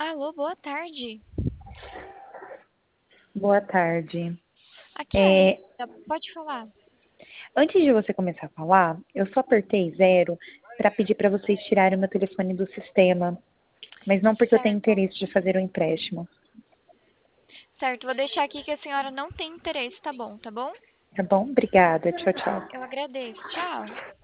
Alô, boa tarde. Boa tarde. Aqui é a É, Rita. Pode falar. antes de você começar a falar, eu só apertei zero para pedir para vocês tirarem o meu telefone do sistema, mas não porque eu tenho Certo. interesse de fazer o empréstimo. Certo, vou deixar aqui que a senhora não tem interesse, tá bom, tá bom? Tá bom? Obrigada. Tchau, tchau. Eu agradeço. Tchau.